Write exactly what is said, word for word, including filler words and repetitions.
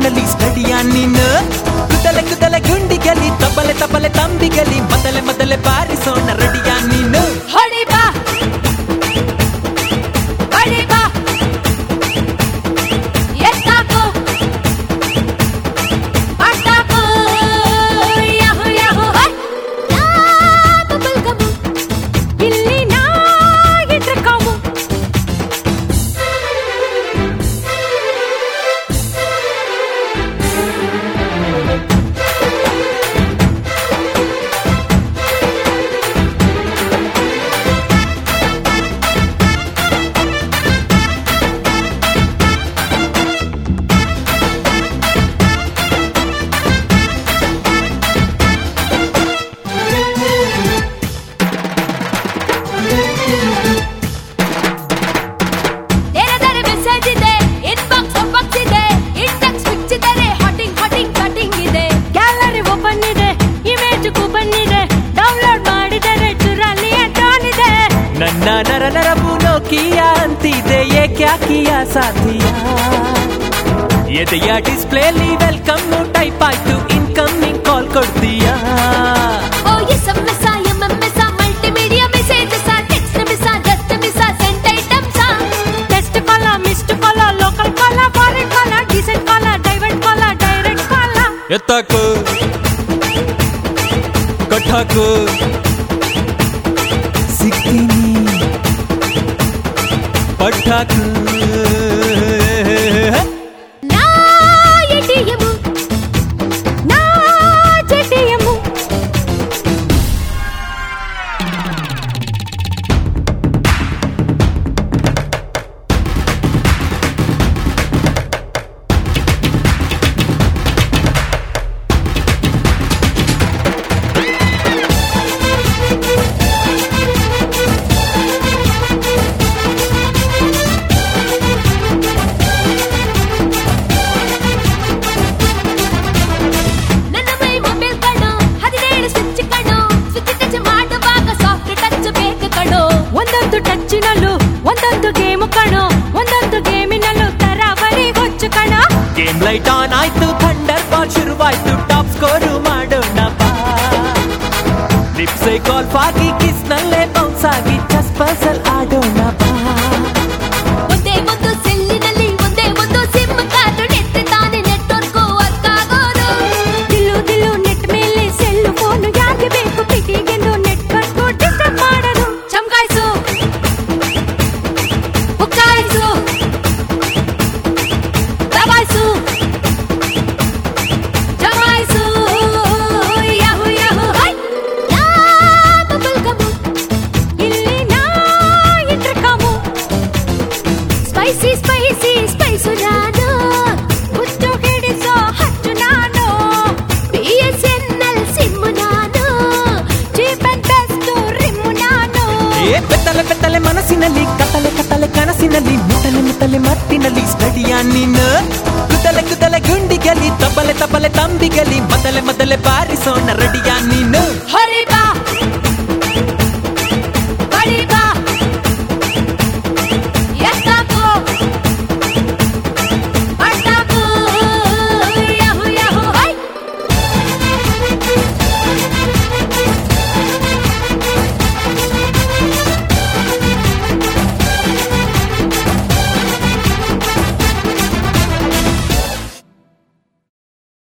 ಮನಸ್ಸಿನಲ್ಲಿ ಸ್ಟಡಿಯ ನೀನು ಕುತಲೆ ಕುತಲೆ ಗುಂಡಿಗೆಲಿ ತಬಲೆ ತಬಲೆ ತಂಬಿಗೆಲಿ ಮೊದಲೆ ಮೊದಲೆ ಬಾರಿಸೋಣ ರೆಡಿಯ ನೀನು ಹೊಡಿ ಬಾ ಹೊಡಿ ಬಾ ಎತ್ತಾಕು ಅಟ್ಟಾಕು ಯಾಹು ಯಾಹು ಹೈ ಯಾ ಬಬಲ್ ಗಮು ಇಲ್ಲಿ ನಾ ಇಟ್ರೆ ಕಾಮು ನನ್ನ ನರ ನರವು ನೋಕಿಯ ಅಂತಿದೆ ಏಕ್ಯಾಕಿಯ ಸಾಥಿಯ ಎದೆಯ ಡಿಸ್ಪ್ಲೇಲಿ ವೆಲ್ಕಮ್ ಟೈಪ್ ಆಯ್ತು ಇನ್ಕಮಿಂಗ್ ಕಾಲ್ ಕೊಡ್ತೀಯಾ ಓ S M S M M S multimedia messages text messages message sent items test call missed call local call foreign call decent call divert call direct call ಎತ್ತಾಕು ಕಟ್ಟಾಕು ಸಿಗ್ತೀನಿ ಪಟ್ಟಾಕು ನಾ ATM ನಾ ಜೆಟಿಎಂ ಒಂದೊಂದು ಟಚ್ಚಿನಲ್ಲೂ ಒಂದೊಂದು ಗೇಮ್ ಕಣೋ ಒಂದೊಂದು ಗೇಮಿನಲ್ಲೂ ತರಾವರಿ ಗೊಚ್ಚು ಕಣ ಗೇಮ್ ಲೈಟ್ ಆನ್ ಆಯ್ತು ಥಂಡರ್ ಬಾಲ್ ಶುರುವಾಯ್ತು ಟಾಪ್ ಸ್ಕೋರು ಮಾಡೋಣ ಬಾ ಲಿಪ್ಸೆ ಗಾಲ್ಫ್ ಆಗಿ ಕಿಸ್ ನಲ್ಲೇ ಬೌನ್ಸ್ ಆಗಿ ಚೆಸ್ ಪಜಲ್ ಆಡೋಣ ಬಾ ಒಂದೇ ಒಂದು ಸೆಲ್ಲಿನಲ್ಲಿ ಒಂದೇ ಒಂದು ಸಿಮ್ ಕಾರ್ಡ್ ನೆಟ್ ತಾನೆ ನೆಟ್ವರ್ಕ್ ವರ್ಕ್ ಆಗೋದು ದಿಲ್ಲು ದಿಲ್ಲು ನೆಟ್ ಮೇಲೆ ಸೆಲ್ ಫೋನ್ ಯಾಕೆ ಬೇಕು ಪಿಟಿಗೆಂದು ನೆಟ್ವರ್ಕ್ ಡಿಸ್ಟರ್ಬ್ ಮಾಡೋದು ಚಮಕಾಯಿಸು ಬುಕ್ಕಾಯಿಸು ದಬಾಯಿಸು ಜಮಾಯಿಸು ಯಾಹು ಯಾಹು ಹೈ ಯಾ ಬಬಲ್ ಗಮು ಇಲ್ಲಿ ನಾ ಇಟ್ರೆ ಕಾಮು ಸ್ಪೈಸಿ ಸ್ಪೈಸಿ ಸ್ಪೈಸು ನಾನು ಹುಟ್ಟು ಹಿಡಿಸೋ ಹಚ್ಚು ನಾನು B S N L SIM ನಾನು ಚೀಪ್ ಅಂಡ್ ಬೆಸ್ಟ್ ರಿಮ್ಮು ನಾನು ಏ ಬೆತ್ತಲೆ ಬೆತ್ತಲೆ ಮನಸ್ಸಿನಲ್ಲಿ ಕತ್ತಲೆ ಕತ್ತಲೆ ಕನಸಿನಲ್ಲಿ ಮುತ್ತಲೆ ಮುತ್ತಲೆ ಮತ್ತಿನಲ್ಲಿ ಸ್ಟಡಿಯ ನೀನು ಕುತಲೆ ಕುತಲೆ ಗುಂಡಿಗೆಲಿ ತಬಲೆ ತಬಲೆ ತಂಬಿಗೆಲಿ ಮೊದಲೆ ಮೊದಲೆ ಬಾರಿಸೋಣ ರೆಡಿಯ ನೀನು